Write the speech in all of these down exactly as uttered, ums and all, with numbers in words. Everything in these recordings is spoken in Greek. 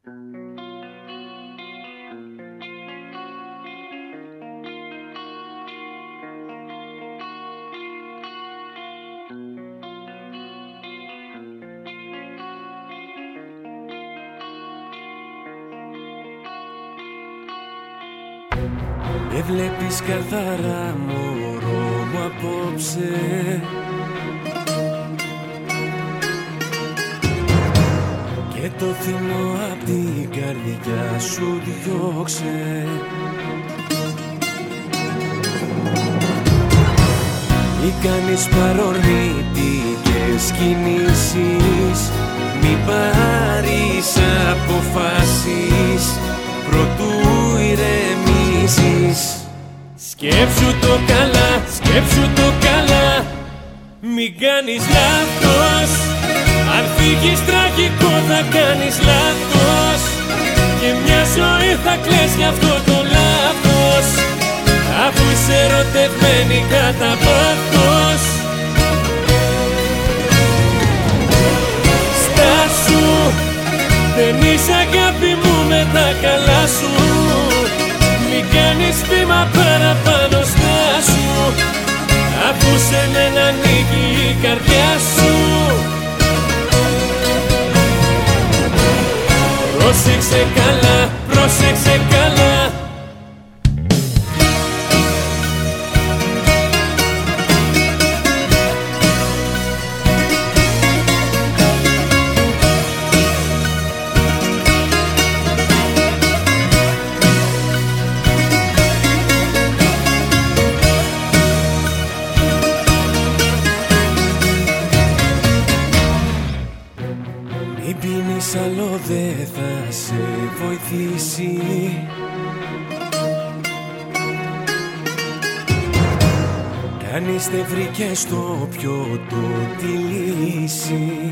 Με βλέπεις καθαρά μωρό μου απόψε και το θυμό απ' την καρδιά σου διώξε. Μη κάνεις παρορμητικές κινήσεις, μη πάρεις αποφάσεις προτού ηρεμήσεις. Σκέψου το καλά, σκέψου το καλά, μην κάνεις λάθος. Αν φύγεις τραγικό θα κάνεις λάθος και μια ζωή θα κλαις γι' αυτό το λάθος, αφού είσαι ερωτευμένη κατά πάθος. Στάσου, δεν είσαι αγάπη μου με τα καλά σου. Μην κάνεις βήμα παραπάνω, στάσου, αφού σε μένα ανήκει η καρδιά σου. Πρόσεξε καλά, πρόσεξε καλά. Άλλο δε θα σε βοηθήσει. Κανείς δεν βρήκε στο πιότο τη λύση.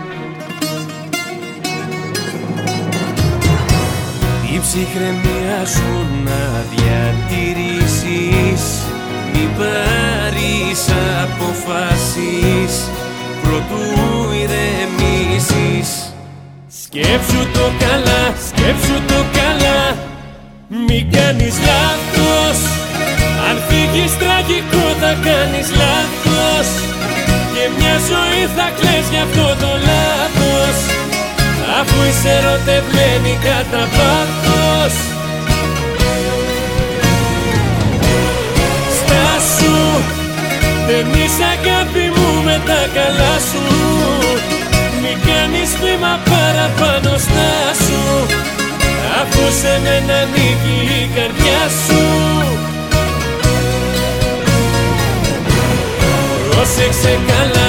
Την ψυχραιμία σου να διατηρήσεις, μην πάρεις αποφάσεις προτού ηρεμήσεις. Σκέψου το καλά, σκέψου το καλά, μην κάνεις λάθος. Αν φύγεις τραγικό θα κάνεις λάθος και μια ζωή θα κλαις γι' αυτό το λάθος, αφού είσαι ερωτευμένη κατά πάθος. Στάσου, δεν είσαι αγάπη μου με τα καλά σου. Μην κάνεις βήμα παραπάνω, στάσου, αφού σε μένα ανήκει η καρδιά σου. Πρόσεξε καλά.